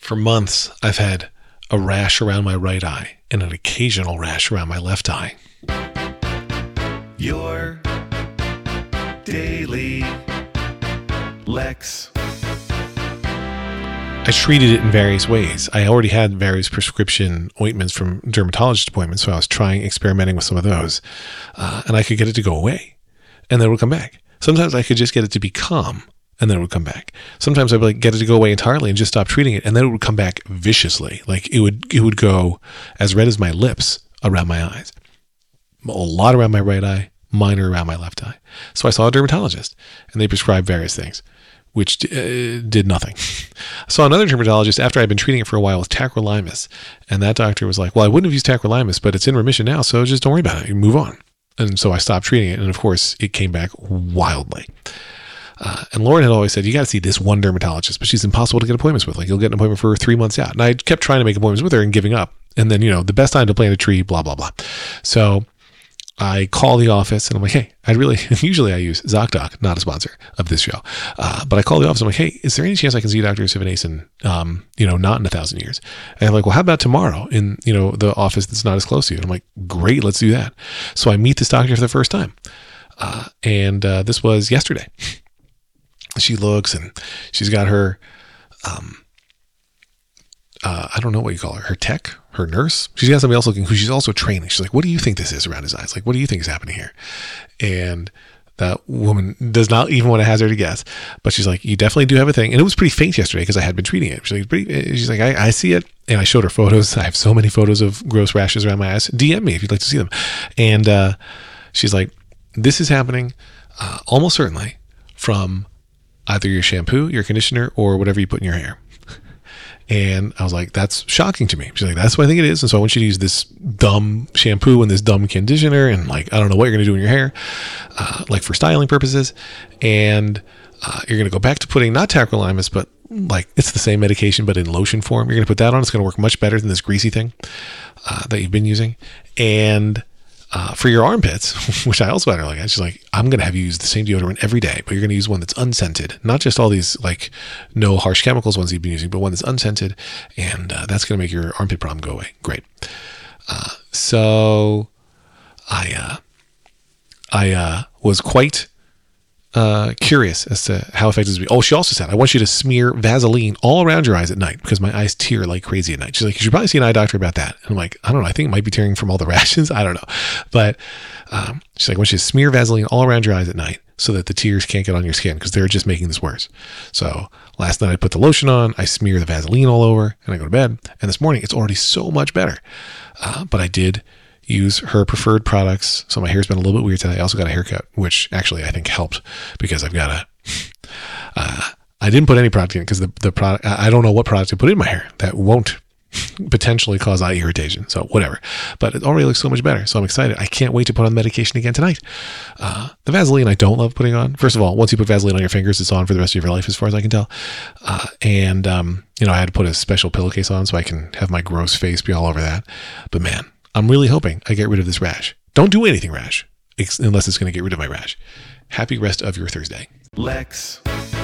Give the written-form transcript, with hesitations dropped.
For months, I've had a rash around my right eye and an occasional rash around my left eye. Your Daily Lex. I treated it in various ways. I already had various prescription ointments from dermatologist appointments, so I was experimenting with some of those. And I could get it to go away, and then it would come back. Sometimes I could just get it to be calm, and then it would come back. Sometimes I'd get it to go away entirely and just stop treating it, and then it would come back viciously. Like it would go as red as my lips around my eyes. A lot around my right eye, minor around my left eye. So I saw a dermatologist, and they prescribed various things, which did nothing. I saw another dermatologist after I'd been treating it for a while with tacrolimus, and that doctor was like, well, I wouldn't have used tacrolimus, but it's in remission now, so just don't worry about it. You move on. And so I stopped treating it, and of course, it came back wildly. And Lauren had always said, you got to see this one dermatologist, but she's impossible to get appointments with. Like, you'll get an appointment for 3 months out. And I kept trying to make appointments with her and giving up. And then, the best time to plant a tree, blah, blah, blah. So I call the office and I'm like, hey, usually I use ZocDoc, not a sponsor of this show. But I call the office. I'm like, hey, is there any chance I can see Dr. Sivanathan, not in 1,000 years? And I'm like, well, how about tomorrow in, the office that's not as close to you? And I'm like, great, let's do that. So I meet this doctor for the first time. And this was yesterday. She looks and she's got her, I don't know what you call her tech, her nurse. She's got somebody else looking who she's also training. She's like, what do you think this is around his eyes? Like, what do you think is happening here? And that woman does not even want to hazard a guess, but she's like, you definitely do have a thing. And it was pretty faint yesterday because I had been treating it. She's like, I see it. And I showed her photos. I have so many photos of gross rashes around my eyes. DM me if you'd like to see them. And she's like, this is happening almost certainly from either your shampoo, your conditioner, or whatever you put in your hair. And I was like, that's shocking to me. She's like, that's what I think it is. And so I want you to use this dumb shampoo and this dumb conditioner. And I don't know what you're going to do in your hair, for styling purposes. And you're going to go back to putting not tacrolimus, but it's the same medication, but in lotion form. You're going to put that on. It's going to work much better than this greasy thing that you've been using. And for your armpits, which I also had her look at, she's like, I'm going to have you use the same deodorant every day, but you're going to use one that's unscented, not just all these no harsh chemicals ones you've been using, but one that's unscented. And that's going to make your armpit problem go away. Great. So I was quite curious as to how effective it would be. Oh, she also said, I want you to smear Vaseline all around your eyes at night because my eyes tear like crazy at night. She's like, you should probably see an eye doctor about that. And I'm like, I don't know. I think it might be tearing from all the rashes. I don't know. But she's like, I want you to smear Vaseline all around your eyes at night so that the tears can't get on your skin because they're just making this worse. So last night I put the lotion on, I smear the Vaseline all over, and I go to bed. And this morning it's already so much better. But I did use her preferred products. So my hair's been a little bit weird today. I also got a haircut, which actually I think helped because I've got I didn't put any product in because the product, I don't know what product to put in my hair that won't potentially cause eye irritation. So whatever, but it already looks so much better. So I'm excited. I can't wait to put on medication again tonight. The Vaseline I don't love putting on. First of all, once you put Vaseline on your fingers, it's on for the rest of your life, as far as I can tell. I had to put a special pillowcase on so I can have my gross face be all over that. But man, I'm really hoping I get rid of this rash. Don't do anything rash unless it's going to get rid of my rash. Happy rest of your Thursday. Lex.